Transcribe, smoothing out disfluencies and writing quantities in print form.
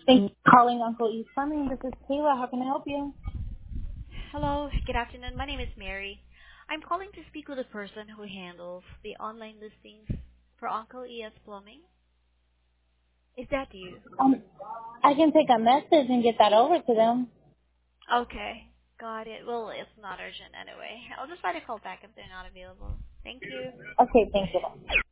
Thank you for calling Uncle East Plumbing. This is Kayla. How can I help you? Hello, good afternoon. My name is Mary. I'm calling to speak with the person who handles the online listings for Uncle ES Plumbing. Is that you? Um, I can take a message and get that over to them. Okay, got it. Well, it's not urgent anyway. I'll just try to call back if they're not available. Thank you. Okay, thank you.